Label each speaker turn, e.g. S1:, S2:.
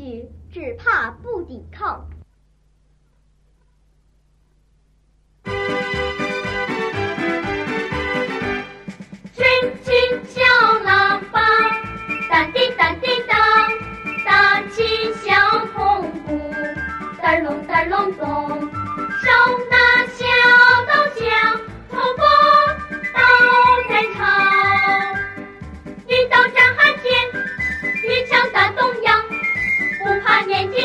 S1: 去，只怕不抵抗。
S2: 军情小喇叭，当叮当叮当，打起小铜鼓，噔隆噔隆咚，手拿小刀枪，头发刀在长，一刀斩海天，一枪打东洋，不怕年纪